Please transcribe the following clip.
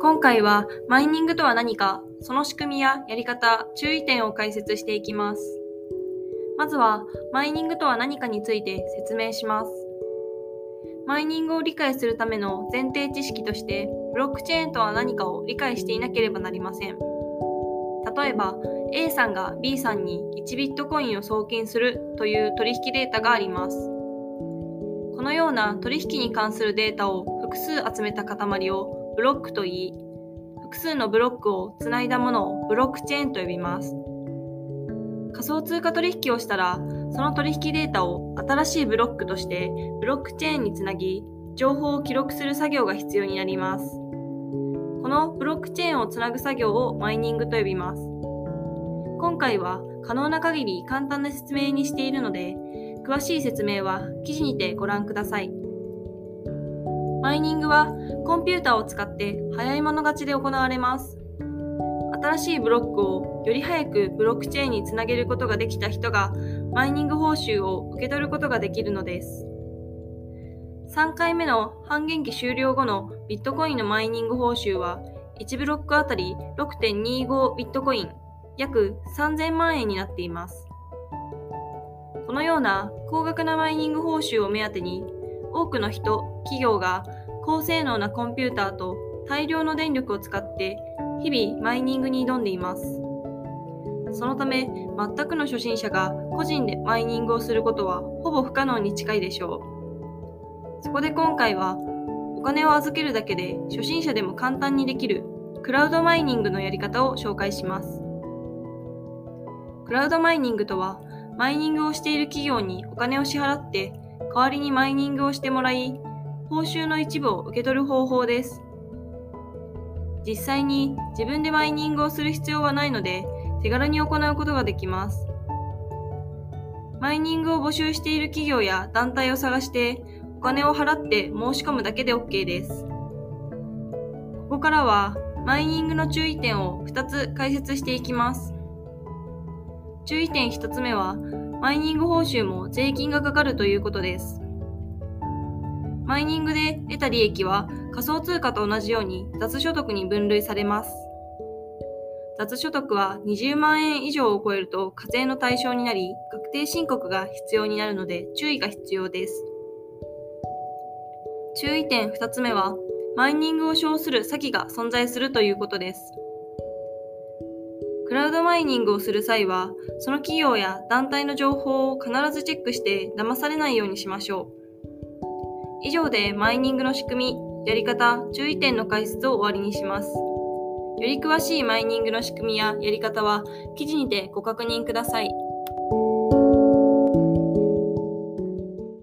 今回はマイニングとは何か、その仕組みややり方、注意点を解説していきます。まずはマイニングとは何かについて説明します。マイニングを理解するための前提知識として、ブロックチェーンとは何かを理解していなければなりません。例えば A さんが B さんに1ビットコインを送金するという取引データがあります。このような取引に関するデータを複数集めた塊をブロックと言い、複数のブロックをつないだものをブロックチェーンと呼びます。仮想通貨取引をしたら、その取引データを新しいブロックとしてブロックチェーンにつなぎ、情報を記録する作業が必要になります。このブロックチェーンをつなぐ作業をマイニングと呼びます。今回は可能な限り簡単な説明にしているので、詳しい説明は記事にてご覧ください。マイニングはコンピューターを使って早い者勝ちで行われます。新しいブロックをより早くブロックチェーンにつなげることができた人がマイニング報酬を受け取ることができるのです。3回目の半減期終了後のビットコインのマイニング報酬は1ブロックあたり 6.25 ビットコイン、約3000万円になっています。このような高額なマイニング報酬を目当てに、多くの人、企業が高性能なコンピューターと大量の電力を使って日々マイニングに挑んでいます。そのため、全くの初心者が個人でマイニングをすることはほぼ不可能に近いでしょう。そこで今回は、お金を預けるだけで初心者でも簡単にできるクラウドマイニングのやり方を紹介します。クラウドマイニングとは、マイニングをしている企業にお金を支払って、代わりにマイニングをしてもらい、報酬の一部を受け取る方法です。実際に自分でマイニングをする必要はないので、手軽に行うことができます。マイニングを募集している企業や団体を探して、お金を払って申し込むだけで OK です。ここからは、マイニングの注意点を2つ解説していきます。注意点1つ目は、マイニング報酬も税金がかかるということです。マイニングで得た利益は仮想通貨と同じように雑所得に分類されます。雑所得は20万円以上を超えると課税の対象になり、確定申告が必要になるので注意が必要です。注意点2つ目は、マイニングを称する詐欺が存在するということです。クラウドマイニングをする際は、その企業や団体の情報を必ずチェックして騙されないようにしましょう。以上でマイニングの仕組み、やり方、注意点の解説を終わりにします。より詳しいマイニングの仕組みややり方は記事にてご確認ください。